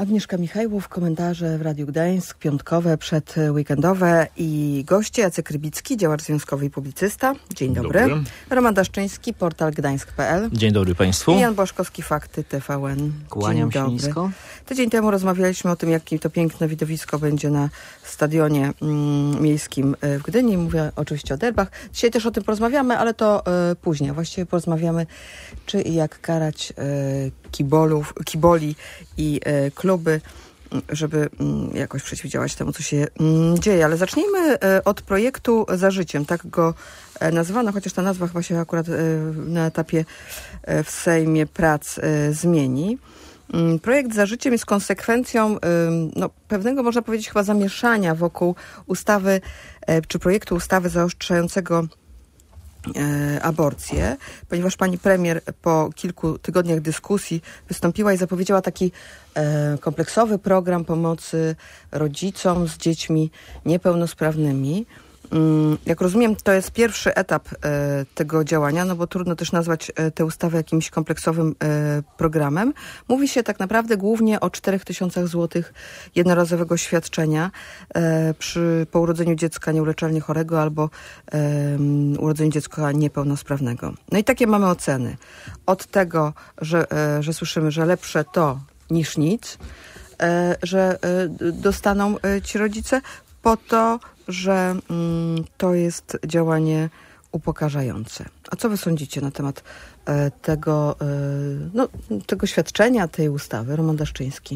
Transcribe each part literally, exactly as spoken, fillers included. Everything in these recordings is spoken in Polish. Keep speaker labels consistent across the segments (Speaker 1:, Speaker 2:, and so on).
Speaker 1: Agnieszka Michajłów, komentarze w Radiu Gdańsk, piątkowe, przedweekendowe i goście Jacek Rybicki, działacz związkowy i publicysta. Dzień dobry. dobry. Roman Daszczyński, portal gdańsk kropka pe el.
Speaker 2: Dzień dobry Państwu.
Speaker 1: I Jan Boszkowski, Fakty T V N.
Speaker 3: Kłaniam
Speaker 1: Dzień
Speaker 3: się
Speaker 1: dobry.
Speaker 3: nisko.
Speaker 1: Tydzień temu rozmawialiśmy o tym, jakie to piękne widowisko będzie na stadionie mm, miejskim w Gdyni. Mówię oczywiście o derbach. Dzisiaj też o tym porozmawiamy, ale to y, później. Właściwie porozmawiamy, czy i jak karać y, kibolów, kiboli i y, kluby, żeby y, jakoś przeciwdziałać temu, co się y, dzieje. Ale zacznijmy y, od projektu Za Życiem. Tak go y, nazwano, chociaż ta nazwa chyba się akurat y, na etapie y, w Sejmie prac y, zmieni. Projekt Za Życiem jest konsekwencją no, pewnego, można powiedzieć, chyba zamieszania wokół ustawy, czy projektu ustawy zaostrzającego aborcję, ponieważ pani premier po kilku tygodniach dyskusji wystąpiła i zapowiedziała taki kompleksowy program pomocy rodzicom z dziećmi niepełnosprawnymi. Jak rozumiem, to jest pierwszy etap e, tego działania, no bo trudno też nazwać e, tę ustawę jakimś kompleksowym e, programem. Mówi się tak naprawdę głównie o czterech tysiącach złotych jednorazowego świadczenia e, przy, po urodzeniu dziecka nieuleczalnie chorego albo e, urodzeniu dziecka niepełnosprawnego. No i takie mamy oceny. Od tego, że, e, że słyszymy, że lepsze to niż nic, e, że e, dostaną e, ci rodzice, po to, że mm, to jest działanie upokarzające. A co wy sądzicie na temat e, tego, e, no, tego świadczenia, tej ustawy? Roman Daszczyński.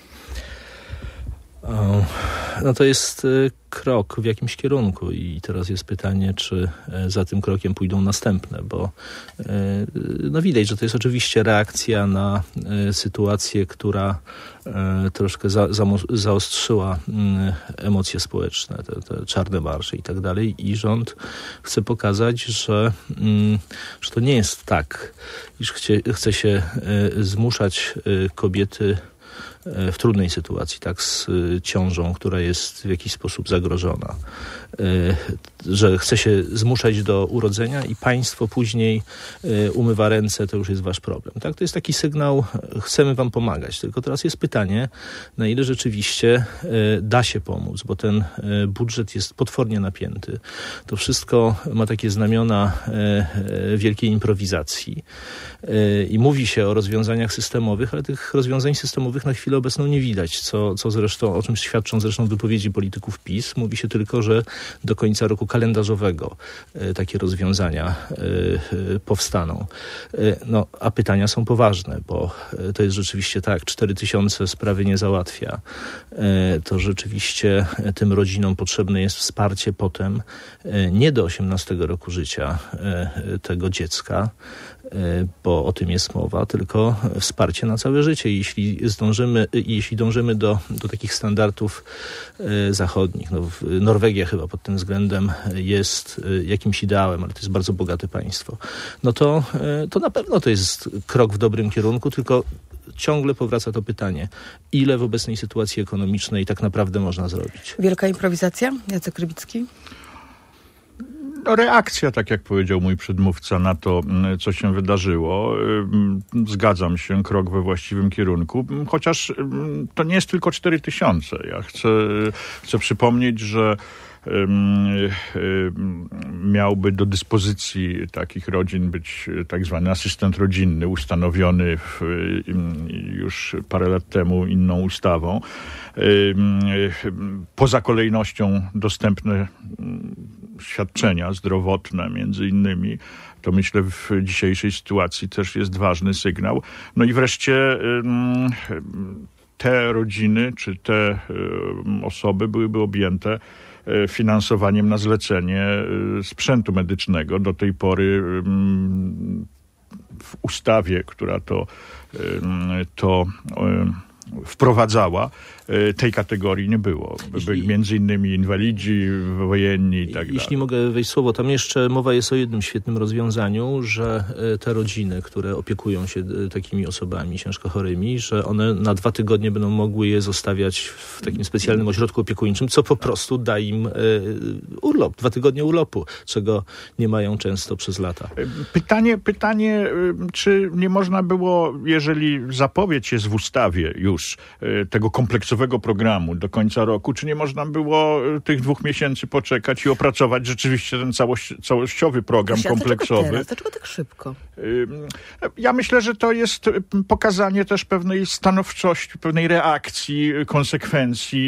Speaker 2: O, no to jest y, krok w jakimś kierunku i teraz jest pytanie, czy y, za tym krokiem pójdą następne, bo y, no widać, że to jest oczywiście reakcja na y, sytuację, która y, troszkę za, za, zaostrzyła y, emocje społeczne, te, te czarne marsze i tak dalej, i rząd chce pokazać, że, y, że to nie jest tak, iż chcie, chce się y, zmuszać y, kobiety w trudnej sytuacji, tak, z ciążą, która jest w jakiś sposób zagrożona, że chce się zmuszać do urodzenia i państwo później umywa ręce, to już jest wasz problem. Tak, to jest taki sygnał, chcemy wam pomagać. Tylko teraz jest pytanie, na ile rzeczywiście da się pomóc, bo ten budżet jest potwornie napięty. To wszystko ma takie znamiona wielkiej improwizacji i mówi się o rozwiązaniach systemowych, ale tych rozwiązań systemowych na chwilę obecną nie widać, co, co zresztą, o czym świadczą zresztą wypowiedzi polityków PiS. Mówi się tylko, że do końca roku kalendarzowego e, takie rozwiązania e, e, powstaną. E, no, a pytania są poważne, bo e, to jest rzeczywiście tak, cztery tysiące sprawy nie załatwia. E, to rzeczywiście e, tym rodzinom potrzebne jest wsparcie potem e, nie do osiemnastego roku życia e, tego dziecka, e, bo o tym jest mowa, tylko wsparcie na całe życie. Jeśli zdążymy, jeśli dążymy do, do takich standardów e, zachodnich, no, Norwegia chyba pod tym względem jest e, jakimś ideałem, ale to jest bardzo bogate państwo, no to, e, to na pewno to jest krok w dobrym kierunku, tylko ciągle powraca to pytanie, ile w obecnej sytuacji ekonomicznej tak naprawdę można zrobić.
Speaker 1: Wielka improwizacja? Jacek Rybicki?
Speaker 4: Reakcja, tak jak powiedział mój przedmówca, na to, co się wydarzyło. Zgadzam się, krok we właściwym kierunku, chociaż to nie jest tylko cztery tysiące. Ja chcę, chcę przypomnieć, że miałby do dyspozycji takich rodzin być tak zwany asystent rodzinny, ustanowiony w, już parę lat temu inną ustawą. Poza kolejnością dostępne świadczenia zdrowotne między innymi. To myślę w dzisiejszej sytuacji też jest ważny sygnał. No i wreszcie te rodziny czy te osoby byłyby objęte finansowaniem na zlecenie sprzętu medycznego. Do tej pory w ustawie, która to, to wprowadzała, tej kategorii nie było.
Speaker 2: Jeśli,
Speaker 4: Byli między innymi inwalidzi, wojenni i tak dalej.
Speaker 2: Jeśli mogę wejść słowo, tam jeszcze mowa jest o jednym świetnym rozwiązaniu, że te rodziny, które opiekują się takimi osobami ciężko chorymi, że one na dwa tygodnie będą mogły je zostawiać w takim specjalnym ośrodku opiekuńczym, co po prostu da im urlop, dwa tygodnie urlopu, czego nie mają często przez lata.
Speaker 4: Pytanie, pytanie, czy nie można było, jeżeli zapowiedź jest w ustawie już tego kompleksowego programu do końca roku, czy nie można było tych dwóch miesięcy poczekać i opracować rzeczywiście ten całość, całościowy program
Speaker 1: Właśnie,
Speaker 4: kompleksowy?
Speaker 1: Dlaczego teraz? Dlaczego tak szybko?
Speaker 4: Ja myślę, że to jest pokazanie też pewnej stanowczości, pewnej reakcji, konsekwencji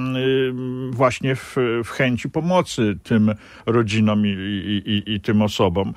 Speaker 4: właśnie w, w chęci pomocy tym rodzinom i, i, i, i tym osobom.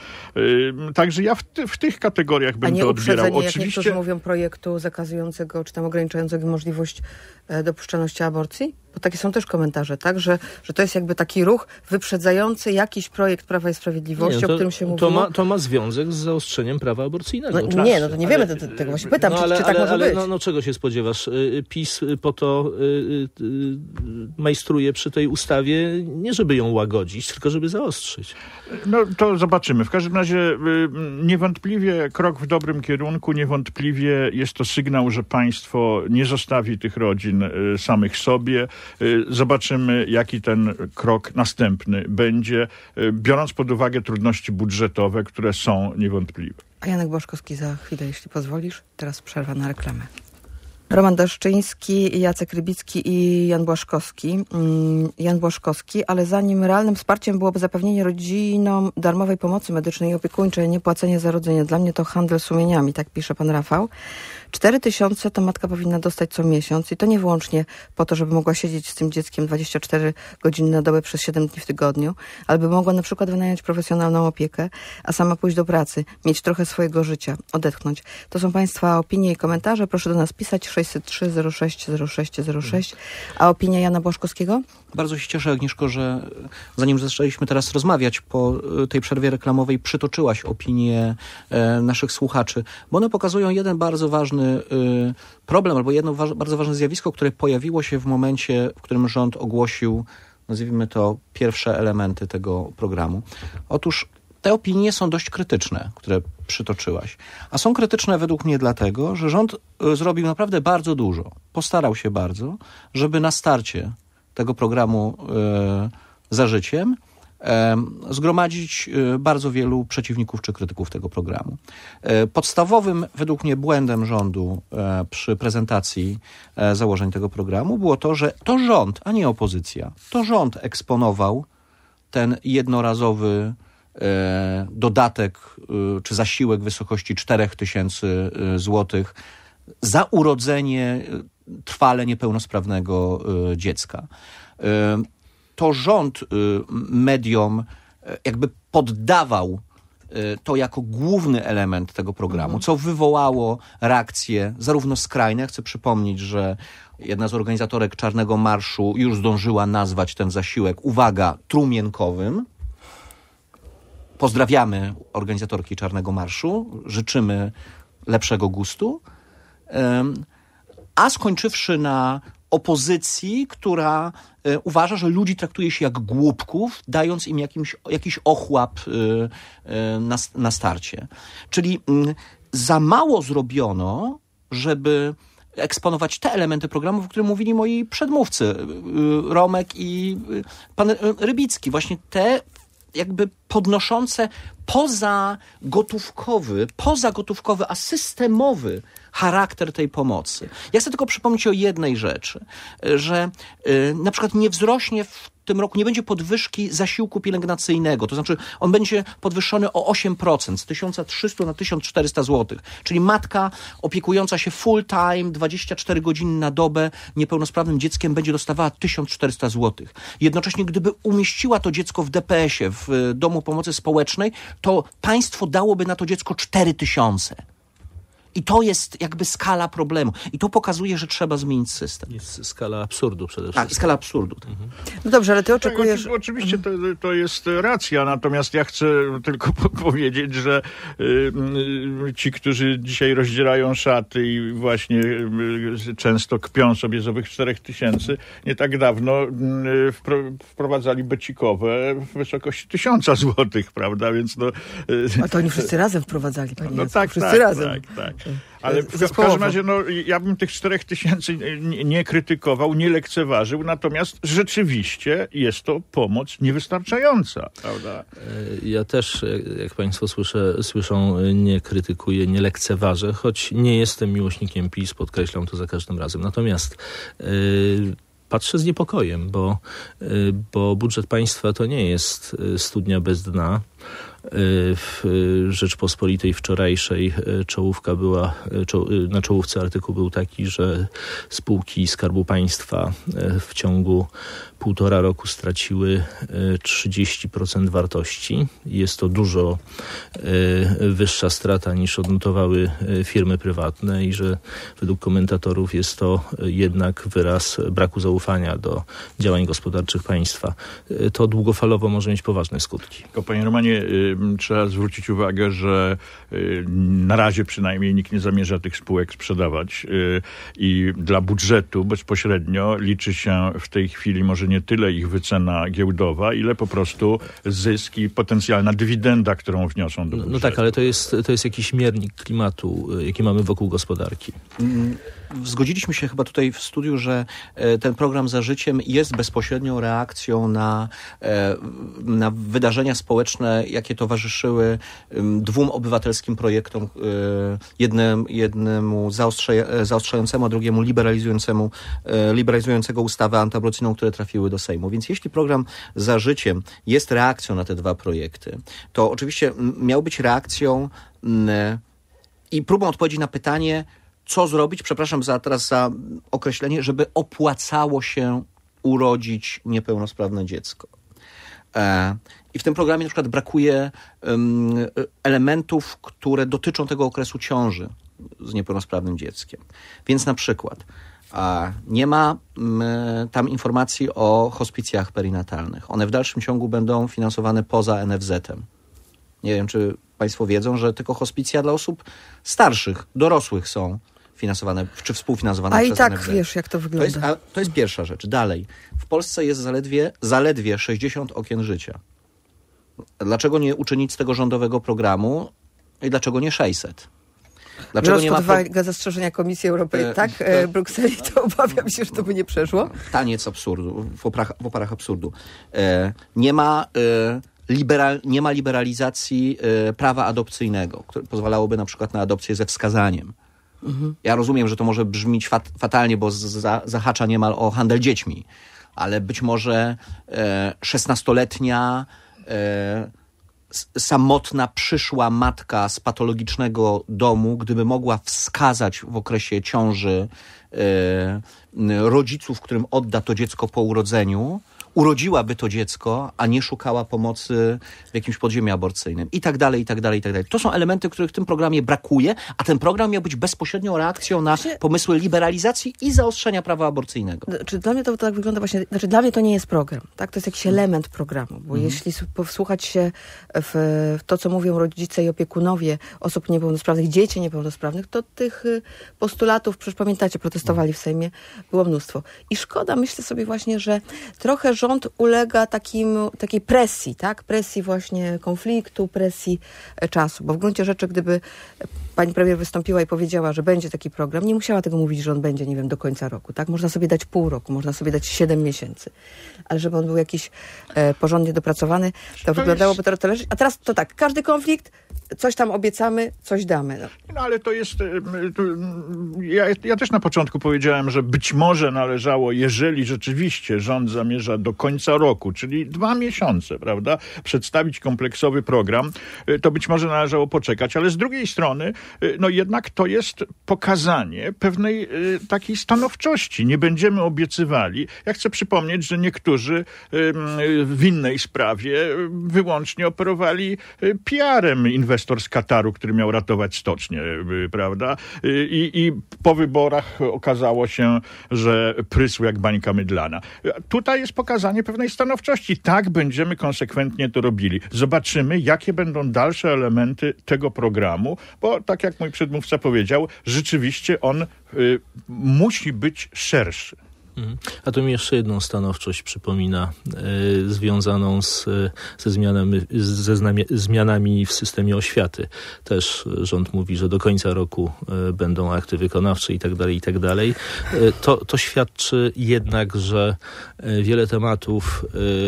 Speaker 4: Także ja w, ty, w tych kategoriach bym to odbierał.
Speaker 1: Oczywiście... jak niektórzy mówią, projektu zakazującego czy tam ograniczającego możliwość e, dopuszczalności aborcji? Bo takie są też komentarze, tak? Że, że to jest jakby taki ruch wyprzedzający jakiś projekt Prawa i Sprawiedliwości, nie, to, o którym się mówiło.
Speaker 2: To ma, to ma związek z zaostrzeniem prawa aborcyjnego.
Speaker 1: No, nie, no to nie ale, wiemy, to, to, tego właśnie pytam, no, czy, ale, czy tak ale, może
Speaker 2: ale,
Speaker 1: być.
Speaker 2: No, no czego się spodziewasz? PiS po to y, y, y, majstruje przy tej ustawie, nie żeby ją łagodzić, tylko żeby zaostrzyć.
Speaker 4: No to zobaczymy. W każdym razie y, niewątpliwie krok w dobrym kierunku, niewątpliwie jest to sygnał, że państwo nie zostawi tych rodzin y, samych sobie. Zobaczymy, jaki ten krok następny będzie, biorąc pod uwagę trudności budżetowe, które są niewątpliwe.
Speaker 1: A Janek Błaszkowski za chwilę, jeśli pozwolisz. Teraz przerwa na reklamę. Roman Daszczyński, Jacek Rybicki i Jan Błaszkowski. Jan Błaszkowski, ale zanim realnym wsparciem byłoby zapewnienie rodzinom darmowej pomocy medycznej i opiekuńczej, nie płacenie za rodzenie. Dla mnie to handel sumieniami, tak pisze pan Rafał. Cztery tysiące to matka powinna dostać co miesiąc i to nie wyłącznie po to, żeby mogła siedzieć z tym dzieckiem dwadzieścia cztery godziny na dobę przez siedem dni w tygodniu, ale by mogła na przykład wynająć profesjonalną opiekę, a sama pójść do pracy, mieć trochę swojego życia, odetchnąć. To są państwa opinie i komentarze. Proszę do nas pisać sześćset trzy zero sześć zero sześć zero sześć. A opinia Jana Błaszkowskiego?
Speaker 3: Bardzo się cieszę, Agnieszko, że zanim zaczęliśmy teraz rozmawiać, po tej przerwie reklamowej przytoczyłaś opinię e, naszych słuchaczy, bo one pokazują jeden bardzo ważny e, problem, albo jedno wa- bardzo ważne zjawisko, które pojawiło się w momencie, w którym rząd ogłosił, nazwijmy to, pierwsze elementy tego programu. Otóż te opinie są dość krytyczne, które przytoczyłaś. A są krytyczne według mnie dlatego, że rząd zrobił naprawdę bardzo dużo. Postarał się bardzo, żeby na starcie tego programu e, Za Życiem e, zgromadzić e, bardzo wielu przeciwników czy krytyków tego programu. E, podstawowym według mnie błędem rządu e, przy prezentacji e, założeń tego programu było to, że to rząd, a nie opozycja, to rząd eksponował ten jednorazowy e, dodatek e, czy zasiłek w wysokości cztery tysiące złotych za urodzenie trwale niepełnosprawnego y, dziecka. Y, to rząd y, mediom y, jakby poddawał y, to jako główny element tego programu, co wywołało reakcje zarówno skrajne. Chcę przypomnieć, że jedna z organizatorek Czarnego Marszu już zdążyła nazwać ten zasiłek, uwaga, trumienkowym. Pozdrawiamy organizatorki Czarnego Marszu, życzymy lepszego gustu. Y, A skończywszy na opozycji, która y, uważa, że ludzi traktuje się jak głupków, dając im jakimś, jakiś ochłap y, y, na, na starcie. Czyli y, za mało zrobiono, żeby eksponować te elementy programu, o którym mówili moi przedmówcy, y, Romek i y, pan Rybicki. Właśnie te jakby podnoszące pozagotówkowy, pozagotówkowy, a systemowy charakter tej pomocy. Ja chcę tylko przypomnieć o jednej rzeczy, że y, na przykład nie wzrośnie w tym roku, nie będzie podwyżki zasiłku pielęgnacyjnego, to znaczy on będzie podwyższony o osiem procent, z tysiąc trzysta na tysiąc czterysta złotych. Czyli matka opiekująca się full time, dwadzieścia cztery godziny na dobę niepełnosprawnym dzieckiem będzie dostawała tysiąc czterysta złotych. Jednocześnie, gdyby umieściła to dziecko w D P S ie, w Domu Pomocy Społecznej, to państwo dałoby na to dziecko cztery tysiące. I to jest jakby skala problemu. I to pokazuje, że trzeba zmienić system.
Speaker 2: Jest skala absurdu przede wszystkim.
Speaker 3: Tak, skala absurdu.
Speaker 2: Mhm.
Speaker 1: No dobrze, ale ty oczekujesz...
Speaker 4: Tak, oczywiście to, to jest racja, natomiast ja chcę tylko po- powiedzieć, że y, y, ci, którzy dzisiaj rozdzierają szaty i właśnie y, często kpią sobie z owych czterech tysięcy, nie tak dawno y, wpro- wprowadzali becikowe w wysokości tysiąca złotych, prawda? Więc no... Y,
Speaker 1: A to oni wszyscy razem wprowadzali, panie
Speaker 4: no
Speaker 1: Jacku,
Speaker 4: tak,
Speaker 1: wszyscy
Speaker 4: tak,
Speaker 1: razem.
Speaker 4: tak, tak. Ale w, w
Speaker 1: Zespołowo.
Speaker 4: każdym razie, no, ja bym tych czterech tysięcy nie, nie krytykował, nie lekceważył, natomiast rzeczywiście jest to pomoc niewystarczająca, prawda?
Speaker 2: Ja też, jak państwo słyszę, słyszą, nie krytykuję, nie lekceważę, choć nie jestem miłośnikiem PiS, podkreślam to za każdym razem. Natomiast yy, patrzę z niepokojem, bo, yy, bo budżet państwa to nie jest studnia bez dna. W Rzeczpospolitej wczorajszej czołówka była, na czołówce artykuł był taki, że spółki Skarbu Państwa w ciągu półtora roku straciły trzydzieści procent wartości. Jest to dużo wyższa strata niż odnotowały firmy prywatne i że według komentatorów jest to jednak wyraz braku zaufania do działań gospodarczych państwa. To długofalowo może mieć poważne skutki.
Speaker 4: Tylko, panie Romanie, trzeba zwrócić uwagę, że na razie przynajmniej nikt nie zamierza tych spółek sprzedawać i dla budżetu bezpośrednio liczy się w tej chwili może nie tyle ich wycena giełdowa, ile po prostu zysk i potencjalna dywidenda, którą wniosą do budżetu.
Speaker 2: No tak, ale to jest, to jest jakiś miernik klimatu, jaki mamy wokół gospodarki.
Speaker 3: Zgodziliśmy się chyba tutaj w studiu, że ten program Za Życiem jest bezpośrednią reakcją na, na wydarzenia społeczne, jakie towarzyszyły dwóm obywatelskim projektom, jednym, jednemu zaostrze, zaostrzającemu, a drugiemu liberalizującemu, liberalizującego ustawę antyaborcyjną, które trafiły do Sejmu. Więc jeśli program Za Życiem jest reakcją na te dwa projekty, to oczywiście miał być reakcją i próbą odpowiedzi na pytanie, co zrobić, przepraszam za, teraz za określenie, żeby opłacało się urodzić niepełnosprawne dziecko. E, I w tym programie na przykład brakuje um, elementów, które dotyczą tego okresu ciąży z niepełnosprawnym dzieckiem. Więc na przykład a, nie ma m, tam informacji o hospicjach perinatalnych. One w dalszym ciągu będą finansowane poza en ef zetem. Nie wiem, czy państwo wiedzą, że tylko hospicja dla osób starszych, dorosłych są finansowane, czy współfinansowane
Speaker 1: A
Speaker 3: przez
Speaker 1: i tak
Speaker 3: en ef zet.
Speaker 1: wiesz, jak to
Speaker 3: To
Speaker 1: wygląda.
Speaker 3: jest, a, to jest pierwsza rzecz. Dalej. W Polsce jest zaledwie, zaledwie sześćdziesiąt okien życia. Dlaczego nie uczynić z tego rządowego programu i dlaczego nie sześćset? Dlaczego
Speaker 1: Biorąc
Speaker 3: nie
Speaker 1: pod
Speaker 3: ma...
Speaker 1: uwagę pro... zastrzeżenia Komisji Europejskiej,
Speaker 3: E,
Speaker 1: tak,
Speaker 3: to-
Speaker 1: e, Brukseli, to obawiam się, że to by nie przeszło.
Speaker 3: Taniec absurdu, w oparach, w oparach absurdu. E, nie ma... E, Liberal, nie ma liberalizacji e, prawa adopcyjnego, które pozwalałoby na przykład na adopcję ze wskazaniem. Mhm. Ja rozumiem, że to może brzmieć fat, fatalnie, bo z, za, zahacza niemal o handel dziećmi, ale być może e, szesnastoletnia e, s- samotna przyszła matka z patologicznego domu, gdyby mogła wskazać w okresie ciąży e, rodziców, którym odda to dziecko po urodzeniu, urodziłaby to dziecko, a nie szukała pomocy w jakimś podziemiu aborcyjnym. I tak dalej, i tak dalej, i tak dalej. To są elementy, których w tym programie brakuje, a ten program miał być bezpośrednią reakcją na
Speaker 1: Właśnie-
Speaker 3: pomysły liberalizacji i zaostrzenia prawa aborcyjnego.
Speaker 1: Czy dla mnie to tak wygląda właśnie, znaczy dla mnie to nie jest program, tak? To jest jakiś element programu, bo
Speaker 3: Mhm.
Speaker 1: jeśli s- wsłuchać się w, w to, co mówią rodzice i opiekunowie osób niepełnosprawnych, dzieci niepełnosprawnych, to tych y, postulatów, przecież pamiętacie, protestowali w Sejmie, było mnóstwo. I szkoda, myślę sobie właśnie, że trochę rząd ulega takim, takiej presji, tak? Presji właśnie konfliktu, presji e, czasu, bo w gruncie rzeczy, gdyby e, pani premier wystąpiła i powiedziała, że będzie taki program, nie musiała tego mówić, że on będzie, nie wiem, do końca roku, tak? Można sobie dać pół roku, można sobie dać siedem miesięcy, ale żeby on był jakiś e, porządnie dopracowany, to,
Speaker 4: To
Speaker 1: wyglądałoby
Speaker 4: jest-
Speaker 1: to, to leżeć. A teraz to tak, każdy konflikt, coś tam obiecamy, coś damy. No.
Speaker 4: No ale to jest... em, to, mm, Ja, ja też na początku powiedziałem, że być może należało, jeżeli rzeczywiście rząd zamierza do końca roku, czyli dwa miesiące, prawda, przedstawić kompleksowy program, y, to być może należało poczekać, ale z drugiej strony, y, no jednak to jest pokazanie pewnej y, takiej stanowczości. Nie będziemy obiecywali. Ja chcę przypomnieć, że niektórzy ym, w innej sprawie y, wyłącznie operowali y, P R em inwestycji inwestor z Kataru, który miał ratować stocznię, prawda? I, i po wyborach okazało się, że prysł jak bańka mydlana. Tutaj jest pokazanie pewnej stanowczości. Tak, będziemy konsekwentnie to robili. Zobaczymy, jakie będą dalsze elementy tego programu, bo tak jak mój przedmówca powiedział, rzeczywiście on y, musi być szerszy.
Speaker 2: A to mi jeszcze jedną stanowczość przypomina, y, związaną z, ze, zmianami, ze znamie, zmianami w systemie oświaty. Też rząd mówi, że do końca roku y, będą akty wykonawcze i tak dalej, i tak dalej. Y, to, to świadczy jednak, że y, wiele tematów y,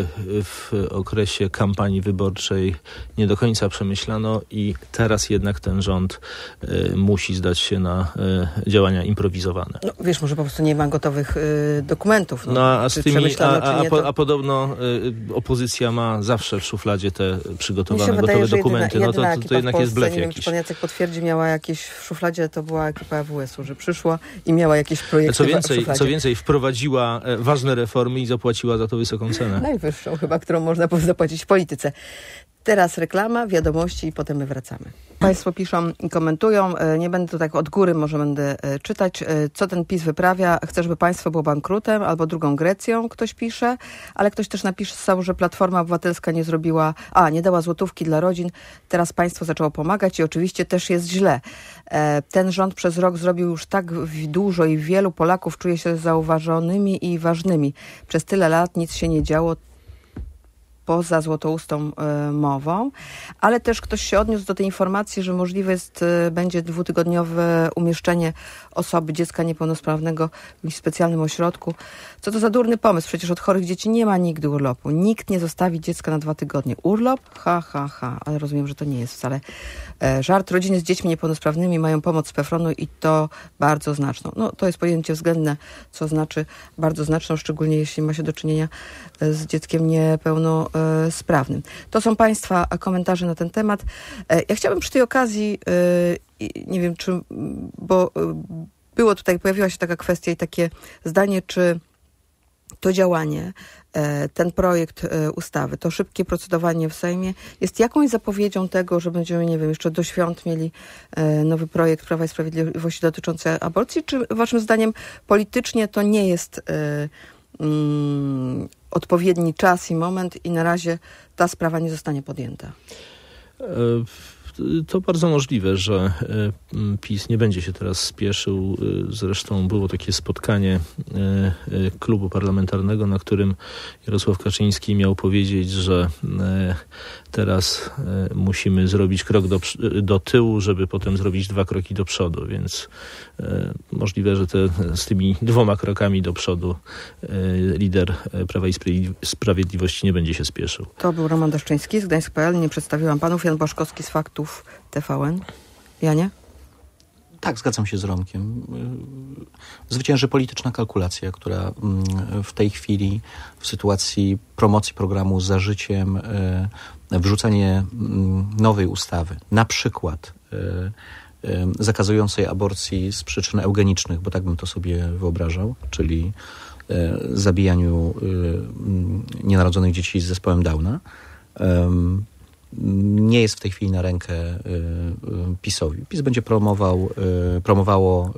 Speaker 2: w okresie kampanii wyborczej nie do końca przemyślano i teraz jednak ten rząd y, musi zdać się na y, działania improwizowane.
Speaker 1: No, wiesz, może po prostu nie ma gotowych y, dokumentów. No,
Speaker 2: no a, z tymi, a, a, a, po, a podobno y, opozycja ma zawsze w szufladzie te przygotowane,
Speaker 1: wydaje,
Speaker 2: gotowe dokumenty.
Speaker 1: Jedyna,
Speaker 2: no to,
Speaker 1: jedyna
Speaker 2: to, to jednak jest blef
Speaker 1: nie
Speaker 2: jakiś.
Speaker 1: Wiem, czy pan Jacek potwierdzi, miała jakieś w szufladzie, to była ekipa A W S-u, że przyszła i miała jakieś projekty
Speaker 2: co więcej,
Speaker 1: w szufladzie.
Speaker 2: Co więcej, wprowadziła e, ważne reformy i zapłaciła za to wysoką cenę.
Speaker 1: Najwyższą chyba, którą można zapłacić w polityce. Teraz reklama, wiadomości i potem my wracamy. Państwo piszą i komentują. Nie będę to tak od góry, może będę czytać. Co ten PiS wyprawia? Chce, żeby państwo było bankrutem albo drugą Grecją, ktoś pisze. Ale ktoś też napisał, że Platforma Obywatelska nie zrobiła, a nie dała złotówki dla rodzin. Teraz państwo zaczęło pomagać i oczywiście też jest źle. Ten rząd przez rok zrobił już tak dużo i wielu Polaków czuje się zauważonymi i ważnymi. Przez tyle lat nic się nie działo poza złotoustą y, mową, ale też ktoś się odniósł do tej informacji, że możliwe jest, y, będzie dwutygodniowe umieszczenie osoby, dziecka niepełnosprawnego w jakimś specjalnym ośrodku. Co to za durny pomysł? Przecież od chorych dzieci nie ma nigdy urlopu. Nikt nie zostawi dziecka na dwa tygodnie. Urlop? Ha, ha, ha. Ale rozumiem, że to nie jest wcale e, żart. Rodziny z dziećmi niepełnosprawnymi mają pomoc z PFRON-u i to bardzo znaczną. No, to jest pojęcie względne, co znaczy bardzo znaczną, szczególnie jeśli ma się do czynienia z dzieckiem niepełnosprawnym. To są państwa komentarze na ten temat. Ja chciałabym przy tej okazji, nie wiem czy, bo było tutaj, pojawiła się taka kwestia i takie zdanie, czy to działanie, ten projekt ustawy, to szybkie procedowanie w Sejmie jest jakąś zapowiedzią tego, że będziemy, nie wiem, jeszcze do świąt mieli nowy projekt Prawa i Sprawiedliwości dotyczący aborcji, czy waszym zdaniem politycznie to nie jest mm, odpowiedni czas i moment i na razie ta sprawa nie zostanie podjęta?
Speaker 2: To bardzo możliwe, że PiS nie będzie się teraz spieszył. Zresztą było takie spotkanie klubu parlamentarnego, na którym Jarosław Kaczyński miał powiedzieć, że teraz musimy zrobić krok do, do tyłu, żeby potem zrobić dwa kroki do przodu, więc możliwe, że te, z tymi dwoma krokami do przodu lider Prawa i Sprawiedliwości nie będzie się spieszył.
Speaker 1: To był Roman Daszczyński z Gdańsk kropka p l. Nie przedstawiłam panów. Jan Błaszkowski z Faktów T V N. Janie?
Speaker 3: Tak, zgadzam się z Romkiem. Zwycięży polityczna kalkulacja, która w tej chwili w sytuacji promocji programu Za Życiem, wrzucenie nowej ustawy, na przykład zakazującej aborcji z przyczyn eugenicznych, bo tak bym to sobie wyobrażał, czyli zabijaniu nienarodzonych dzieci z zespołem Downa, nie jest w tej chwili na rękę PiS-owi. PiS będzie promował, promowało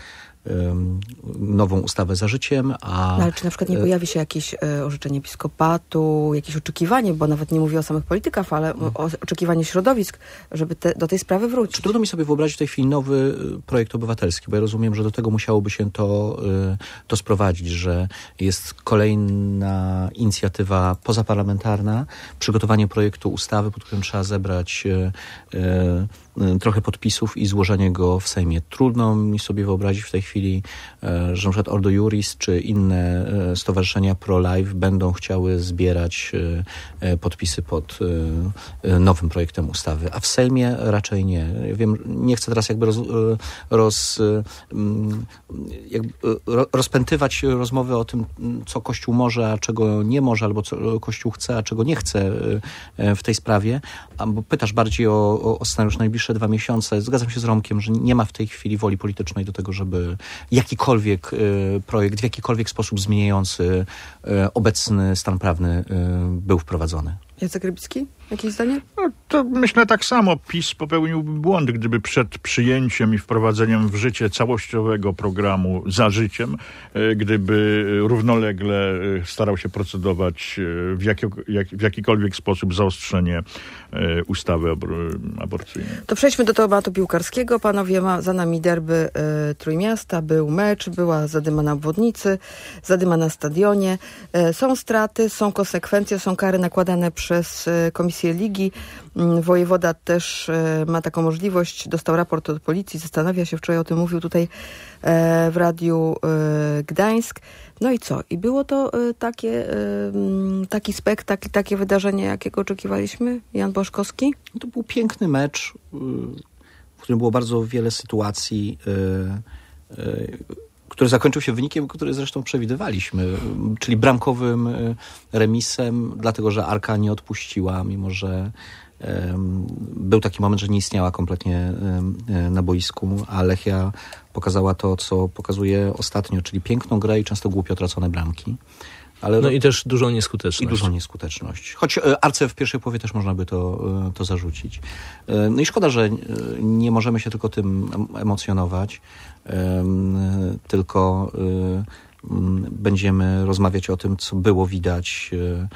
Speaker 3: nową ustawę Za Życiem, a...
Speaker 1: No, ale czy na przykład nie pojawi się jakieś e, orzeczenie episkopatu, jakieś oczekiwanie, bo nawet nie mówię o samych politykach, ale o, o oczekiwanie środowisk, żeby te, do tej sprawy wrócić?
Speaker 3: Czy trudno mi sobie wyobrazić w tej chwili nowy projekt obywatelski, bo ja rozumiem, że do tego musiałoby się to, to sprowadzić, że jest kolejna inicjatywa pozaparlamentarna, przygotowanie projektu ustawy, pod którym trzeba zebrać e, e, trochę podpisów i złożenie go w Sejmie. Trudno mi sobie wyobrazić w tej chwili, że na przykład Ordo Iuris czy inne stowarzyszenia pro-life będą chciały zbierać podpisy pod nowym projektem ustawy, a w Sejmie raczej nie. Ja wiem, nie chcę teraz jakby roz, roz, jakby rozpętywać rozmowy o tym, co Kościół może, a czego nie może, albo co Kościół chce, a czego nie chce w tej sprawie, bo pytasz bardziej o, o scenariusz najbliższe dwa miesiące. Zgadzam się z Romkiem, że nie ma w tej chwili woli politycznej do tego, żeby jakikolwiek y, projekt w jakikolwiek sposób zmieniający y, obecny stan prawny y, był wprowadzony.
Speaker 1: Jacek Rybicki? Jakieś zdanie?
Speaker 4: No, To myślę tak samo. PiS popełniłby błąd, gdyby przed przyjęciem i wprowadzeniem w życie całościowego programu Za życiem, gdyby równolegle starał się procedować w, jaki, jak, w jakikolwiek sposób zaostrzenie ustawy abor- aborcyjnej.
Speaker 1: To przejdźmy do tematu piłkarskiego. Panowie, ma za nami derby y, Trójmiasta. Był mecz, była zadyma na obwodnicy, zadyma na stadionie. Y, są straty, są konsekwencje, są kary nakładane przez y, Komisję Ligi. Y, wojewoda też y, ma taką możliwość. Dostał raport od policji, zastanawia się, wczoraj o tym mówił tutaj y, w Radiu y, Gdańsk. No i co? I było to y, takie, y, taki spektakl, takie wydarzenie, jakiego oczekiwaliśmy? Jan Błaszkowski?
Speaker 3: To był piękny mecz, y, w którym było bardzo wiele sytuacji, y, y, który zakończył się wynikiem, który zresztą przewidywaliśmy, y, czyli bramkowym y, remisem, dlatego że Arka nie odpuściła, mimo że y, był taki moment, że nie istniała kompletnie y, y, na boisku, a Lechia pokazała to, co pokazuje ostatnio, czyli piękną grę i często głupio tracone bramki. Ale
Speaker 2: no i też dużą nieskuteczność.
Speaker 3: I dużą nieskuteczność. Choć Arce w pierwszej połowie też można by to, to zarzucić. No i szkoda, że nie możemy się tylko tym emocjonować, tylko będziemy rozmawiać o tym, co było widać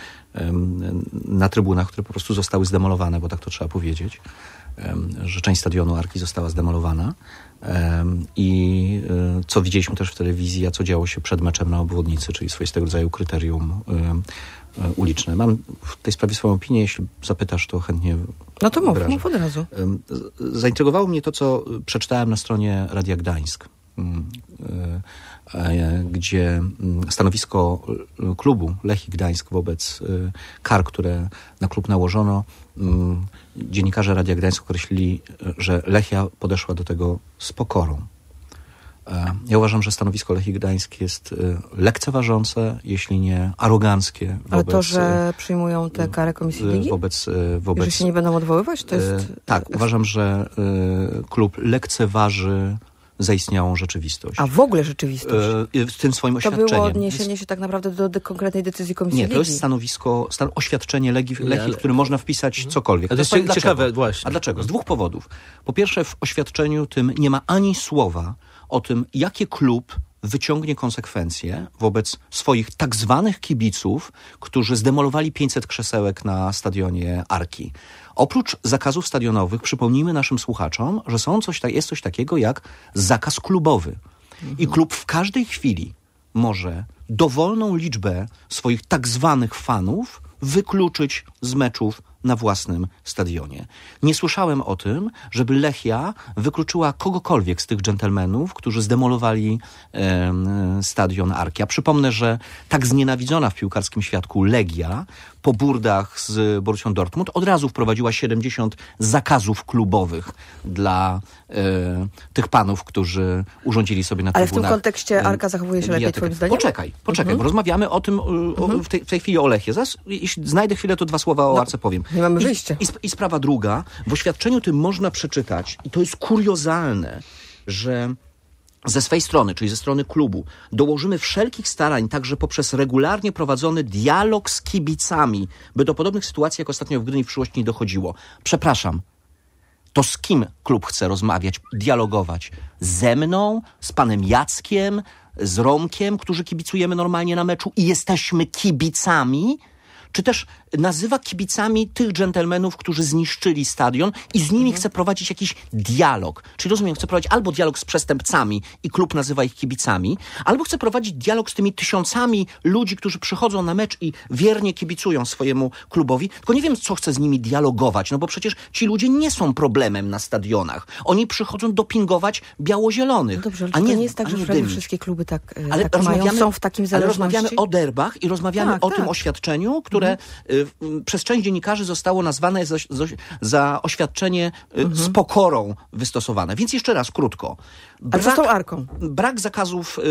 Speaker 3: na trybunach, które po prostu zostały zdemolowane, bo tak to trzeba powiedzieć, że część stadionu Arki została zdemolowana. I co widzieliśmy też w telewizji, a co działo się przed meczem na obwodnicy, czyli swoistego rodzaju kryterium uliczne. Mam w tej sprawie swoją opinię, jeśli zapytasz, to chętnie
Speaker 1: No to mów, mów od razu.
Speaker 3: Zaintrygowało mnie to, co przeczytałem na stronie Radia Gdańsk, gdzie stanowisko klubu Lechii Gdańsk wobec kar, które na klub nałożono, dziennikarze Radia Gdańsk określili, że Lechia podeszła do tego z pokorą. Ja uważam, że stanowisko Lechii Gdańsk jest lekceważące, jeśli nie aroganckie. Wobec,
Speaker 1: Ale to, że przyjmują tę karę Komisji Ligi?
Speaker 3: Wobec, wobec,
Speaker 1: że się nie będą odwoływać? To jest...
Speaker 3: Tak, uważam, że klub lekceważy zaistniałą rzeczywistość.
Speaker 1: A w ogóle rzeczywistość?
Speaker 3: E, w tym swoim oświadczeniem.
Speaker 1: To było odniesienie się tak naprawdę do de- konkretnej decyzji Komisji
Speaker 3: Nie,
Speaker 1: Ligi.
Speaker 3: to jest stanowisko, stan- oświadczenie Legi, Lechii, w którym można wpisać cokolwiek.
Speaker 2: Ale to jest
Speaker 3: ciekawe,
Speaker 2: ciekawe właśnie.
Speaker 3: A dlaczego? Z dwóch powodów. Po pierwsze, w oświadczeniu tym nie ma ani słowa o tym, jakie klub wyciągnie konsekwencje wobec swoich tak zwanych kibiców, którzy zdemolowali pięćset krzesełek na stadionie Arki. Oprócz zakazów stadionowych przypomnijmy naszym słuchaczom, że są coś, jest coś takiego jak zakaz klubowy. I klub w każdej chwili może dowolną liczbę swoich tak zwanych fanów wykluczyć z meczów na własnym stadionie. Nie słyszałem o tym, żeby Lechia wykluczyła kogokolwiek z tych dżentelmenów, którzy zdemolowali e, stadion Arki. Ja przypomnę, że tak znienawidzona w piłkarskim świadku Legia po burdach z Borussią Dortmund od razu wprowadziła siedemdziesiąt zakazów klubowych dla e, tych panów, którzy urządzili sobie na trybunach.
Speaker 1: Ale w tym kontekście Arka zachowuje się lepiej, twoim zdaniem?
Speaker 3: Poczekaj, poczekaj, mhm. bo rozmawiamy o tym o,
Speaker 1: mhm.
Speaker 3: w, tej, w tej chwili o Lechie. Zaraz, jeśli znajdę chwilę, to dwa słowa o no, Arce powiem.
Speaker 1: Nie mamy wyjścia.
Speaker 3: I, i, I sprawa druga, w oświadczeniu tym można przeczytać, i to jest kuriozalne, że ze swej strony, czyli ze strony klubu, dołożymy wszelkich starań, także poprzez regularnie prowadzony dialog z kibicami, by do podobnych sytuacji, jak ostatnio w Gdyni, w przyszłości nie dochodziło. Przepraszam, to z kim klub chce rozmawiać, dialogować? Ze mną, z panem Jackiem, z Romkiem, którzy kibicujemy normalnie na meczu i jesteśmy kibicami? Czy też nazywa kibicami tych dżentelmenów, którzy zniszczyli stadion i z nimi mhm. chce prowadzić jakiś dialog. Czyli rozumiem, chce prowadzić albo dialog z przestępcami i klub nazywa ich kibicami, albo chce prowadzić dialog z tymi tysiącami ludzi, którzy przychodzą na mecz i wiernie kibicują swojemu klubowi. Tylko nie wiem, co chce z nimi dialogować, no bo przecież ci ludzie nie są problemem na stadionach. Oni przychodzą dopingować biało-zielonych.
Speaker 1: No dobrze, ale
Speaker 3: a nie,
Speaker 1: to nie jest tak, że w prawie wszystkie kluby tak,
Speaker 3: ale
Speaker 1: tak mają, są w takim zależności.
Speaker 3: Ale rozmawiamy o derbach i rozmawiamy
Speaker 1: tak,
Speaker 3: o
Speaker 1: tak.
Speaker 3: tym oświadczeniu, które mhm. przez część dziennikarzy zostało nazwane za, za oświadczenie mhm. z pokorą wystosowane. Więc jeszcze raz, krótko.
Speaker 1: Brak, A co z tą Arką?
Speaker 3: Brak zakazów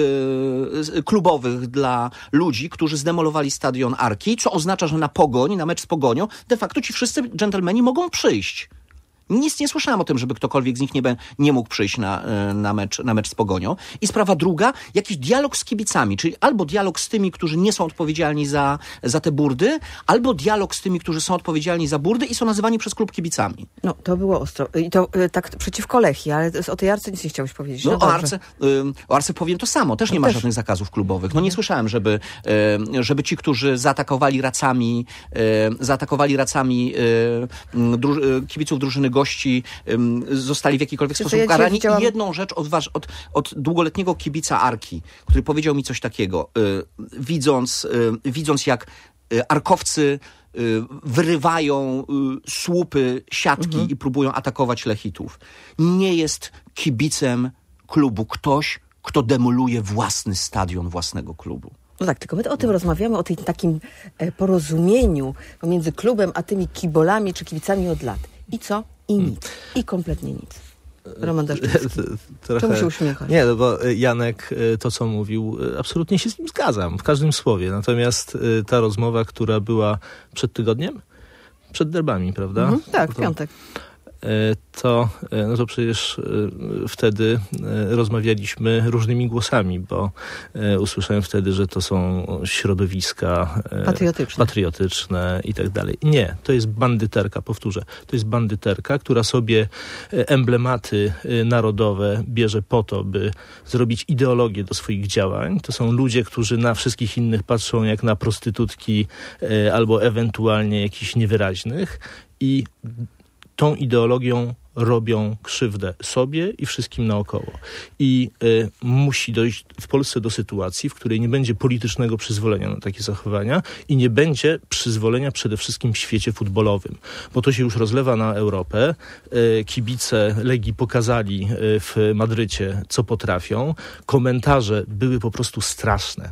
Speaker 3: y, klubowych dla ludzi, którzy zdemolowali stadion Arki, co oznacza, że na Pogoń, na mecz z Pogonią, de facto ci wszyscy dżentelmeni mogą przyjść. Nic nie słyszałem o tym, żeby ktokolwiek z nich nie, be, nie mógł przyjść na, na, mecz, na mecz z Pogonią. I sprawa druga, jakiś dialog z kibicami, czyli albo dialog z tymi, którzy nie są odpowiedzialni za, za te burdy, albo dialog z tymi, którzy są odpowiedzialni za burdy i są nazywani przez klub kibicami.
Speaker 1: No, to było ostro. I to y, tak przeciwko Lechii, ale o tej Arce nic nie chciałeś powiedzieć.
Speaker 3: No,
Speaker 1: no
Speaker 3: o, Arce, y, o Arce powiem to samo. Też nie
Speaker 1: no
Speaker 3: ma
Speaker 1: też.
Speaker 3: żadnych zakazów klubowych. No nie słyszałem, żeby, y, żeby ci, którzy zaatakowali racami, y, zaatakowali racami y, dru, y, kibiców drużyny gości, y, zostali w jakikolwiek
Speaker 1: Wiesz,
Speaker 3: sposób
Speaker 1: ja
Speaker 3: ukarani.
Speaker 1: widziałam...
Speaker 3: I jedną rzecz od, wasz, od, od długoletniego kibica Arki, który powiedział mi coś takiego, y, widząc, y, widząc jak y, arkowcy y, wyrywają y, słupy siatki mhm. i próbują atakować Lechitów. Nie jest kibicem klubu ktoś, kto demoluje własny stadion własnego klubu.
Speaker 1: No tak, tylko my o tym rozmawiamy, o tej takim e, porozumieniu pomiędzy klubem a tymi kibolami czy kibicami od lat. I co? I nic. I kompletnie nic. Roman Daszkowski.
Speaker 2: Trochę...
Speaker 1: Czemu się uśmiechasz?
Speaker 2: Nie, no bo Janek to, co mówił, absolutnie się z nim zgadzam, w każdym słowie. Natomiast ta rozmowa, która była przed tygodniem, przed derbami, prawda?
Speaker 1: Mhm, tak, w piątek.
Speaker 2: To, no to przecież wtedy rozmawialiśmy różnymi głosami, bo usłyszałem wtedy, że to są środowiska
Speaker 1: patriotyczne,
Speaker 2: patriotyczne i tak dalej. Nie, to jest bandyterka, powtórzę. To jest bandyterka, która sobie emblematy narodowe bierze po to, by zrobić ideologię do swoich działań. To są ludzie, którzy na wszystkich innych patrzą jak na prostytutki albo ewentualnie jakichś niewyraźnych i tą ideologią robią krzywdę sobie i wszystkim naokoło. I y, musi dojść w Polsce do sytuacji, w której nie będzie politycznego przyzwolenia na takie zachowania i nie będzie przyzwolenia przede wszystkim w świecie futbolowym. Bo to się już rozlewa na Europę. Y, kibice Legii pokazali y, w Madrycie, co potrafią. Komentarze były po prostu straszne.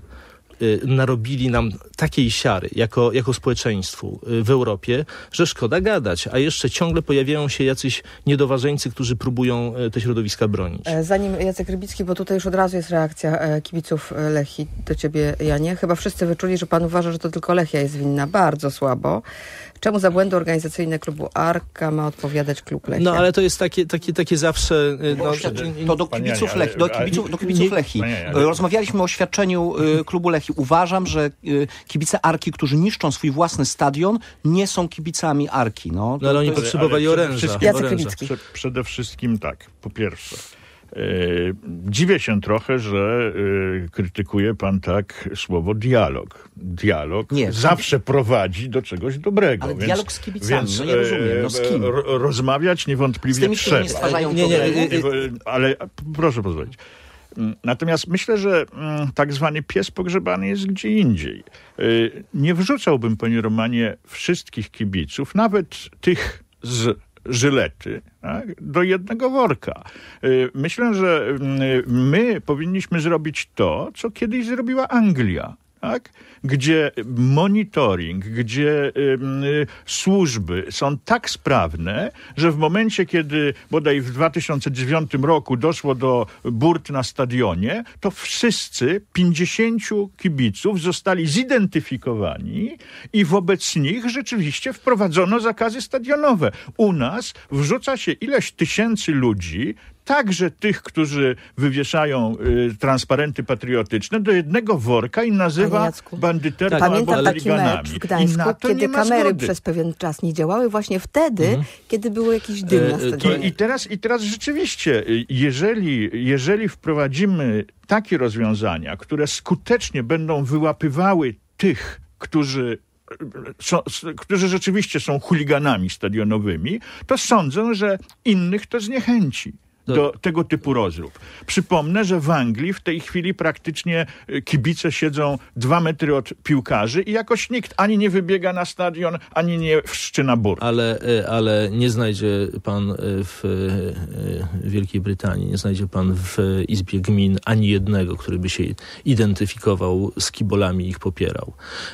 Speaker 2: Narobili nam takiej siary jako, jako społeczeństwu w Europie, że szkoda gadać, a jeszcze ciągle pojawiają się jacyś niedoważeńcy, którzy próbują te środowiska bronić.
Speaker 1: Zanim Jacek Rybicki, bo tutaj już od razu jest reakcja kibiców Lechii do ciebie, Janie. Chyba wszyscy wyczuli, że pan uważa, że to tylko Lechia jest winna. Bardzo słabo. Czemu za błędy organizacyjne klubu Arka ma odpowiadać klub Lechia?
Speaker 2: No ale to jest takie, takie, takie zawsze... No,
Speaker 3: to do kibiców Lechii. Do kibiców, do kibiców Lechii. Rozmawialiśmy o oświadczeniu klubu Lechii. Uważam, że kibice Arki, którzy niszczą swój własny stadion, nie są kibicami Arki. No,
Speaker 2: no ale oni
Speaker 3: jest...
Speaker 2: potrzebowali oręża.
Speaker 1: Jacek Rybicki.
Speaker 4: Prze- przede wszystkim tak, po pierwsze, Yy, dziwię się trochę, że yy, krytykuje pan tak słowo dialog. Dialog
Speaker 3: nie,
Speaker 4: zawsze prowadzi do czegoś dobrego.
Speaker 3: Ale
Speaker 4: więc,
Speaker 3: dialog z kibicami,
Speaker 4: więc,
Speaker 3: no nie rozumiem, no z kim?
Speaker 4: Ro, rozmawiać niewątpliwie
Speaker 3: z tymi,
Speaker 4: trzeba.
Speaker 3: Nie stwarzają
Speaker 2: nie, nie, nie,
Speaker 4: nie, ale proszę pozwolić. Natomiast myślę, że mm, tak zwany pies pogrzebany jest gdzie indziej. Yy, nie wrzucałbym, panie Romanie, wszystkich kibiców, nawet tych z Żylety, tak, do jednego worka. Myślę, że my powinniśmy zrobić to, co kiedyś zrobiła Anglia. Tak? Gdzie monitoring, gdzie y, służby są tak sprawne, że w momencie, kiedy bodaj w dwa tysiące dziewiątym roku doszło do burt na stadionie, to wszyscy pięćdziesięciu kibiców zostali zidentyfikowani i wobec nich rzeczywiście wprowadzono zakazy stadionowe. U nas wrzuca się ileś tysięcy ludzi, także tych, którzy wywieszają y, transparenty patriotyczne, do jednego worka i nazywa bandyterką
Speaker 1: tak,
Speaker 4: albo
Speaker 1: pamiętam taki
Speaker 4: chuliganami.
Speaker 1: mecz w Gdańsku, kiedy kamery
Speaker 4: zgody.
Speaker 1: przez pewien czas nie działały właśnie wtedy, mhm. kiedy był jakiś dym na stadionie.
Speaker 4: I, i, teraz, I teraz rzeczywiście, jeżeli, jeżeli wprowadzimy takie rozwiązania, które skutecznie będą wyłapywały tych, którzy Są, którzy rzeczywiście są chuliganami stadionowymi, to sądzę, że innych to zniechęci do tego typu rozrób. Przypomnę, że w Anglii w tej chwili praktycznie kibice siedzą dwa metry od piłkarzy i jakoś nikt ani nie wybiega na stadion, ani nie wszczy na burt.
Speaker 2: Ale, ale nie znajdzie pan w Wielkiej Brytanii, nie znajdzie pan w Izbie Gmin ani jednego, który by się identyfikował z kibolami i ich popierał.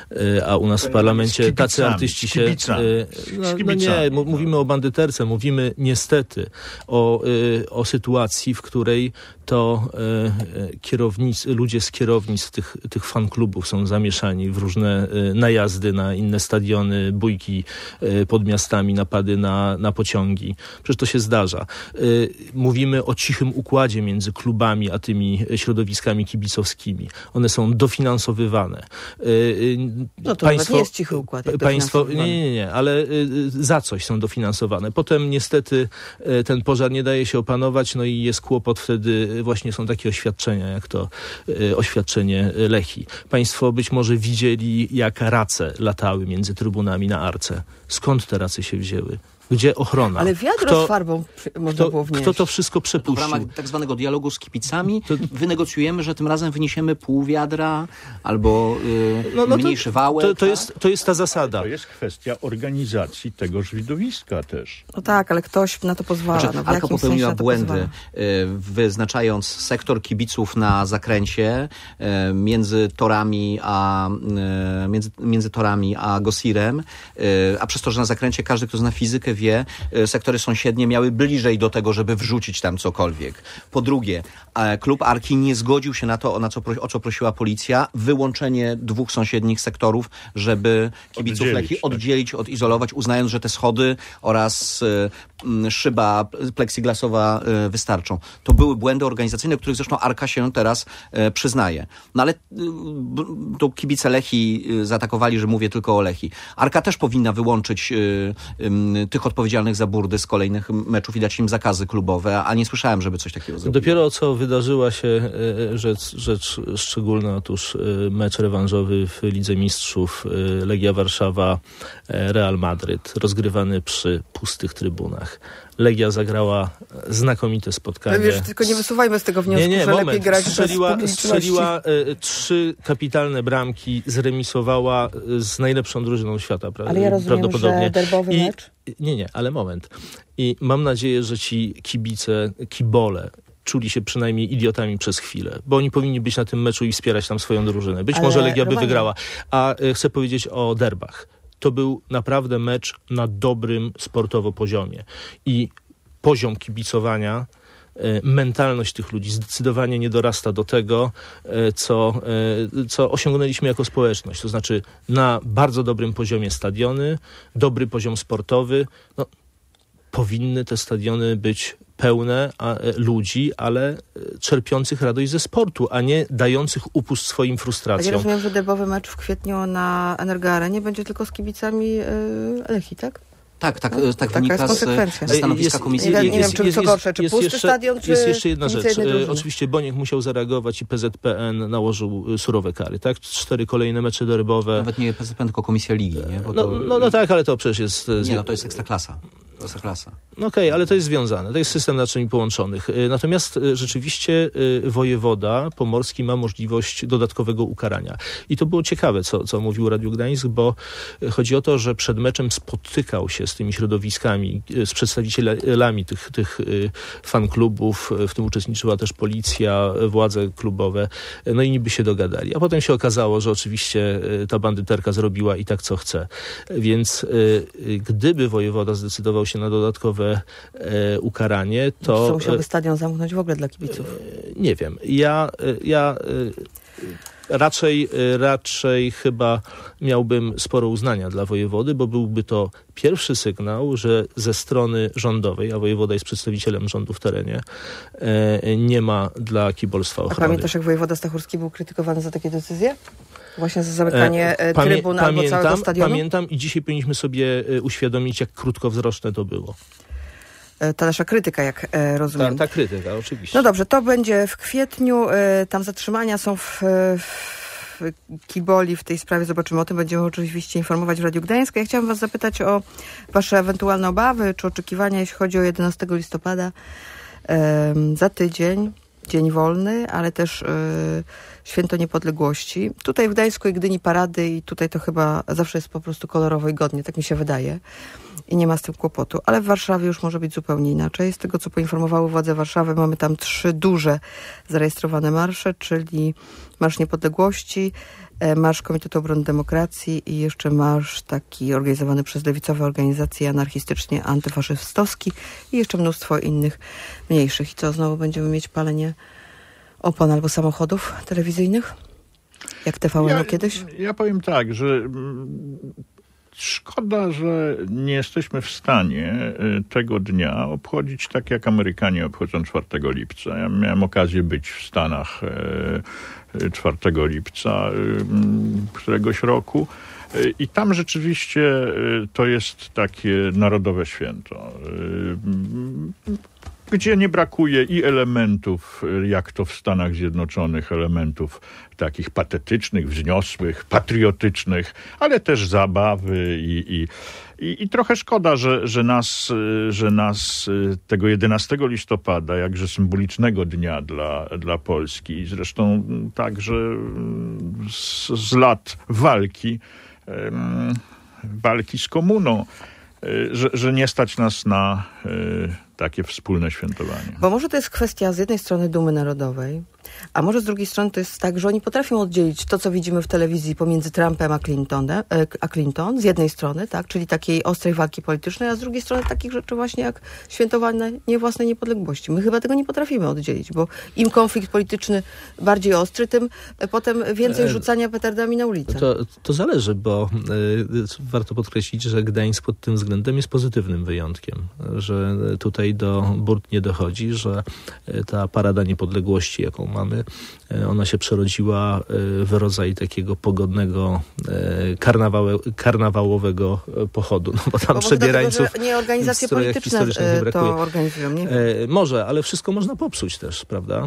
Speaker 2: A u nas w parlamencie kibicami, tacy artyści się...
Speaker 4: Kibicami,
Speaker 2: no, no nie, mówimy o bandyterce, mówimy niestety o, o sytuacji, w której to e, kierownicy, ludzie z kierownictw tych, tych fanklubów są zamieszani w różne e, najazdy na inne stadiony, bójki e, pod miastami, napady na, na pociągi. Przecież to się zdarza. E, mówimy o cichym układzie między klubami a tymi środowiskami kibicowskimi. One są dofinansowywane. E,
Speaker 1: no to
Speaker 2: państwo,
Speaker 1: nie jest cichy układ.
Speaker 2: Państwo, nie, nie, nie, ale e, za coś są dofinansowane. Potem niestety e, ten pożar nie daje się opanować, no i jest kłopot wtedy. Właśnie są takie oświadczenia, jak to e, oświadczenie Lechii. Państwo być może widzieli, jak race latały między trybunami na Arce. Skąd te race się wzięły? Gdzie ochrona?
Speaker 1: Ale wiadro
Speaker 2: kto,
Speaker 1: z farbą można
Speaker 2: kto,
Speaker 1: było wnieść.
Speaker 2: Kto to wszystko przepuścił?
Speaker 3: W ramach tak zwanego dialogu z kibicami
Speaker 2: to...
Speaker 3: wynegocjujemy, że tym razem wyniesiemy pół wiadra albo yy,
Speaker 2: no, no
Speaker 3: mniejszy
Speaker 2: to,
Speaker 3: wałek.
Speaker 2: To, to, jest, to jest ta zasada.
Speaker 4: To jest kwestia organizacji tegoż widowiska też.
Speaker 1: No tak, ale ktoś na to pozwala.
Speaker 3: Znaczy,
Speaker 1: no, w
Speaker 3: Arka popełniła błędy,
Speaker 1: pozwala?
Speaker 3: wyznaczając sektor kibiców na zakręcie między torami a między, między torami a Gosirem, a przez to, że na zakręcie każdy, kto zna fizykę, wie, sektory sąsiednie miały bliżej do tego, żeby wrzucić tam cokolwiek. Po drugie, klub Arki nie zgodził się na to, na co, o co prosiła policja, wyłączenie dwóch sąsiednich sektorów, żeby kibiców
Speaker 4: oddzielić,
Speaker 3: Lechii
Speaker 4: tak.
Speaker 3: oddzielić, odizolować, uznając, że te schody oraz y, szyba plexiglasowa y, wystarczą. To były błędy organizacyjne, których zresztą Arka się teraz y, przyznaje. No ale y, to kibice Lechii y, zaatakowali, że mówię tylko o Lechii. Arka też powinna wyłączyć y, y, tych odpowiedzialnych za burdy z kolejnych meczów i dać im zakazy klubowe, a nie słyszałem, żeby coś takiego zrobiło.
Speaker 2: Dopiero co wydarzyła się rzecz, rzecz szczególna, otóż mecz rewanżowy w Lidze Mistrzów Legia Warszawa Real Madryt, rozgrywany przy pustych trybunach. Legia zagrała znakomite spotkanie.
Speaker 1: No wiesz, tylko nie wysuwajmy z tego wniosku,
Speaker 2: nie, nie,
Speaker 1: że
Speaker 2: moment.
Speaker 1: lepiej grać
Speaker 2: strzeliła,
Speaker 1: bez
Speaker 2: strzeliła y, trzy kapitalne bramki, zremisowała z najlepszą drużyną świata. Pra-
Speaker 1: ale ja rozumiem,
Speaker 2: prawdopodobnie.
Speaker 1: że derbowy
Speaker 2: I,
Speaker 1: mecz?
Speaker 2: Nie, nie, ale moment. I mam nadzieję, że ci kibice, kibole czuli się przynajmniej idiotami przez chwilę, bo oni powinni być na tym meczu i wspierać tam swoją drużynę. Być
Speaker 1: ale
Speaker 2: może Legia by
Speaker 1: Romanie.
Speaker 2: wygrała. A y, chcę powiedzieć o derbach. To był naprawdę mecz na dobrym sportowo poziomie. I poziom kibicowania, mentalność tych ludzi zdecydowanie nie dorasta do tego, co, co osiągnęliśmy jako społeczność. To znaczy na bardzo dobrym poziomie stadiony, dobry poziom sportowy. No, powinny te stadiony być pełne a, ludzi, ale czerpiących radość ze sportu, a nie dających upust swoim frustracjom.
Speaker 1: Ja rozumiem, że derbowy mecz w kwietniu na Energoarenie będzie tylko z kibicami yy, Lechii, tak?
Speaker 3: Tak, tak,
Speaker 1: no,
Speaker 3: tak wynika z, ze stanowiska
Speaker 2: jest,
Speaker 3: komisji.
Speaker 1: Nie, nie, nie
Speaker 2: jest,
Speaker 1: wiem, czy
Speaker 2: jest,
Speaker 1: co gorsze, czy
Speaker 2: jest
Speaker 1: pusty
Speaker 2: jeszcze,
Speaker 1: stadion, czy
Speaker 2: jest jeszcze jedna rzecz.
Speaker 1: jednej
Speaker 2: Oczywiście Boniek musiał zareagować i P Z P N nałożył surowe kary, tak? Cztery kolejne mecze derbowe.
Speaker 3: Nawet nie P Z P N, tylko Komisja Ligi, nie? Bo
Speaker 2: no,
Speaker 3: to...
Speaker 2: no, no tak, ale to przecież jest...
Speaker 3: Nie, no to jest ekstraklasa. Ekstraklasa.
Speaker 2: No okej, okay, ale to jest związane. To jest system naczyń połączonych. Natomiast rzeczywiście wojewoda pomorski ma możliwość dodatkowego ukarania. I to było ciekawe, co, co mówił Radio Gdańsk, bo chodzi o to, że przed meczem spotykał się z tymi środowiskami, z przedstawicielami tych, tych fanklubów, w tym uczestniczyła też policja, władze klubowe, no i niby się dogadali. A potem się okazało, że oczywiście ta bandyterka zrobiła i tak co chce. Więc gdyby wojewoda zdecydował się na dodatkowe e, ukaranie, to...
Speaker 1: To musiałby stadion zamknąć w ogóle dla kibiców?
Speaker 2: E, nie wiem. Ja, ja e, raczej, e, raczej chyba miałbym sporo uznania dla wojewody, bo byłby to pierwszy sygnał, że ze strony rządowej, a wojewoda jest przedstawicielem rządu w terenie, e, nie ma dla kibolstwa ochrony.
Speaker 1: A pamiętasz, jak wojewoda Stachurski był krytykowany za takie decyzje? Właśnie za zamykanie e,
Speaker 2: Pamię-
Speaker 1: trybun albo
Speaker 2: pamiętam,
Speaker 1: całego stadionu?
Speaker 2: Pamiętam i dzisiaj powinniśmy sobie e, uświadomić, jak krótkowzroczne to było.
Speaker 1: E, ta nasza krytyka, jak e, rozumiem.
Speaker 2: Ta, ta krytyka, oczywiście.
Speaker 1: No dobrze, to będzie w kwietniu. E, tam zatrzymania są w, w Kiboli w tej sprawie. Zobaczymy, o tym będziemy oczywiście informować w Radiu Gdańsk. Ja chciałam was zapytać o wasze ewentualne obawy czy oczekiwania, jeśli chodzi o jedenastego listopada. E, za tydzień. Dzień wolny, ale też y, Święto Niepodległości. Tutaj w Gdańsku i Gdyni parady i tutaj to chyba zawsze jest po prostu kolorowo i godnie, tak mi się wydaje. i nie ma z tym kłopotu. Ale w Warszawie już może być zupełnie inaczej. Z tego, co poinformowały władze Warszawy, mamy tam trzy duże zarejestrowane marsze, czyli Marsz Niepodległości, Marsz Komitetu Obrony Demokracji i jeszcze marsz taki organizowany przez lewicowe organizacje anarchistycznie antyfaszystowski i jeszcze mnóstwo innych mniejszych. I co, znowu będziemy mieć palenie opon albo samochodów telewizyjnych? Jak T V N
Speaker 4: Ja,
Speaker 1: kiedyś?
Speaker 4: ja powiem tak, że mm, szkoda, że nie jesteśmy w stanie y, tego dnia obchodzić tak, jak Amerykanie obchodzą czwartego lipca. Ja miałem okazję być w Stanach y, y, czwartego lipca y, któregoś roku. Y, I tam rzeczywiście y, to jest takie narodowe święto, y, gdzie nie brakuje i elementów, jak to w Stanach Zjednoczonych, elementów takich patetycznych, wzniosłych, patriotycznych, ale też zabawy i, i, i, i trochę szkoda, że, że, nas, że nas tego jedenastego listopada, jakże symbolicznego dnia dla, dla Polski i zresztą także z, z lat walki, walki z komuną, że, że nie stać nas na takie wspólne świętowanie.
Speaker 1: Bo może to jest kwestia z jednej strony dumy narodowej, a może z drugiej strony to jest tak, że oni potrafią oddzielić to, co widzimy w telewizji pomiędzy Trumpem a Clintonem, a Clinton z jednej strony, tak, czyli takiej ostrej walki politycznej, a z drugiej strony takich rzeczy właśnie jak świętowanie własnej niepodległości. My chyba tego nie potrafimy oddzielić, bo im konflikt polityczny bardziej ostry, tym potem więcej rzucania petardami na ulicę.
Speaker 2: To, to zależy, bo y, warto podkreślić, że Gdańsk pod tym względem jest pozytywnym wyjątkiem, że tutaj do burt nie dochodzi, że ta parada niepodległości, jaką mamy, ona się przerodziła w rodzaj takiego pogodnego karnawały, karnawałowego pochodu. No bo tam
Speaker 1: bo
Speaker 2: przebierańców
Speaker 1: tego, nie organizacje polityczne
Speaker 2: nie
Speaker 1: to organizują, nie?
Speaker 2: Może, ale wszystko można popsuć też, prawda?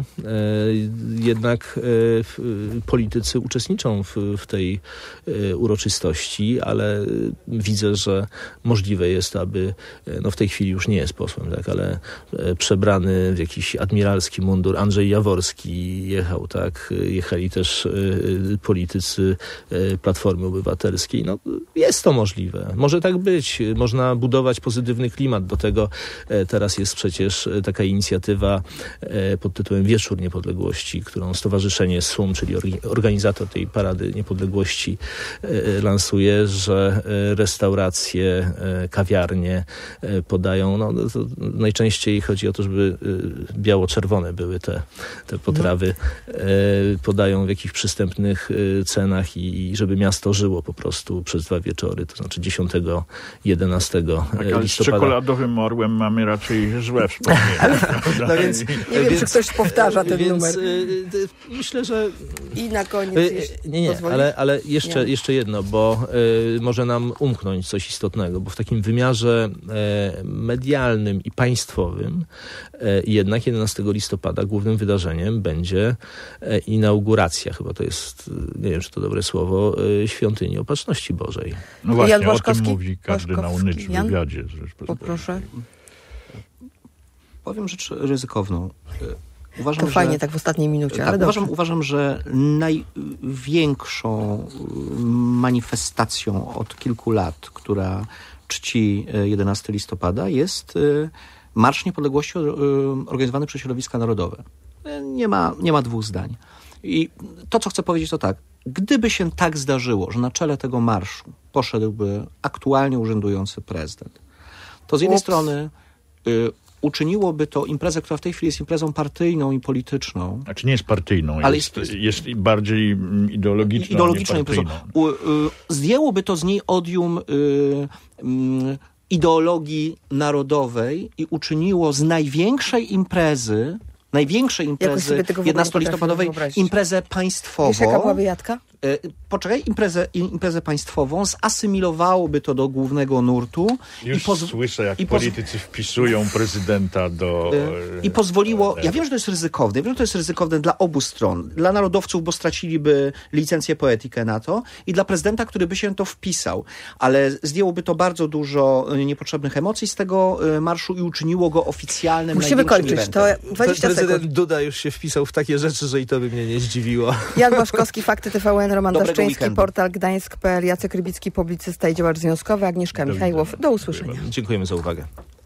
Speaker 2: Jednak politycy uczestniczą w, w tej uroczystości, ale widzę, że możliwe jest, aby, no w tej chwili już nie jest posłem, tak, ale przebrany w jakiś admiralski mundur Andrzej Jaworski jechał, tak, jechali też y, politycy y, Platformy Obywatelskiej. No, jest to możliwe. Może tak być. Można budować pozytywny klimat. Do tego y, teraz jest przecież taka inicjatywa y, pod tytułem Wieczór Niepodległości, którą Stowarzyszenie S U M, czyli organizator tej Parady Niepodległości, y, lansuje, że y, restauracje, y, kawiarnie y, podają, no, to najczęściej chodzi o to, żeby y, biało-czerwone były te, te potrawy, no. Podają w jakichś przystępnych cenach i, i żeby miasto żyło po prostu przez dwa wieczory, to znaczy dziesiątego, jedenastego listopada.
Speaker 4: Z czekoladowym orłem mamy raczej złe wspomnienia.
Speaker 1: No więc nie wiem, więc, czy ktoś powtarza ten
Speaker 2: więc,
Speaker 1: numer.
Speaker 2: Myślę, że...
Speaker 1: I na koniec...
Speaker 2: Nie, nie, ale, ale jeszcze, nie. jeszcze jedno, bo y, może nam umknąć coś istotnego, bo w takim wymiarze y, medialnym i państwowym y, jednak jedenastego listopada głównym wydarzeniem będzie y, inauguracja, chyba to jest, nie wiem, czy to dobre słowo, y, Świątyni Opatrzności Bożej.
Speaker 4: No właśnie,
Speaker 1: Jan
Speaker 4: o
Speaker 1: Błaszkowski?
Speaker 4: tym mówi kardynał Nycz w wywiadzie.
Speaker 1: Poproszę.
Speaker 3: Powiem rzecz ryzykowną. Uważam,
Speaker 1: to fajnie,
Speaker 3: że,
Speaker 1: tak w ostatniej minucie,
Speaker 3: tak,
Speaker 1: ale
Speaker 3: uważam, uważam, że największą manifestacją od kilku lat, która czci jedenastego listopada, jest Marsz Niepodległości organizowany przez środowiska narodowe. Nie ma, nie ma dwóch zdań. I to, co chcę powiedzieć, to tak. Gdyby się tak zdarzyło, że na czele tego marszu poszedłby aktualnie urzędujący prezydent, to z jednej Ups. strony y, uczyniłoby to imprezę, która w tej chwili jest imprezą partyjną i polityczną.
Speaker 4: Znaczy nie jest partyjną, ale jest, jest, jest bardziej ideologiczną,
Speaker 3: ideologiczną imprezą. U, y, zdjęłoby to z niej odium y, y, ideologii narodowej i uczyniło z największej imprezy największej imprezy jedenastolistopadowej imprezę państwową.
Speaker 1: Wiesz, jaka byłaby Jadka?
Speaker 3: Poczekaj, imprezę, imprezę państwową, zasymilowałoby to do głównego nurtu.
Speaker 4: Już i poz- słyszę, jak i politycy poz- wpisują prezydenta do...
Speaker 3: I pozwoliło... Ja wiem, że to jest ryzykowne. Ja wiem, że to jest ryzykowne dla obu stron. Dla narodowców, bo straciliby licencję poetykę na to i dla prezydenta, który by się to wpisał. Ale zdjęłoby to bardzo dużo niepotrzebnych emocji z tego marszu i uczyniło go oficjalnym.
Speaker 1: Musimy kończyć. Eventem. To dwadzieścia
Speaker 2: Prezydent
Speaker 1: sekund.
Speaker 2: Duda już się wpisał w takie rzeczy, że i to by mnie nie zdziwiło.
Speaker 1: Jan Błaszkowski, Fakty T V N. N, Roman
Speaker 3: Dobrego
Speaker 1: Daszczyński,
Speaker 3: weekendu.
Speaker 1: portal gdańsk kropka p l, Jacek Rybicki, publicysta i działacz związkowy, Agnieszka
Speaker 2: Do
Speaker 1: Michajłow. Do usłyszenia.
Speaker 2: Dziękujemy za uwagę.